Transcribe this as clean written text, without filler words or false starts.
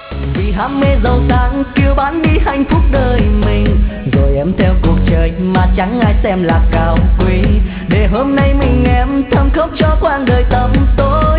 Vì ham mê giàu sang kêu bán đi hạnh phúc đời mình, rồi em theo cuộc chơi mà chẳng ai xem là cao quý, để hôm nay mình em thầm khóc cho quãng đời tăm tối.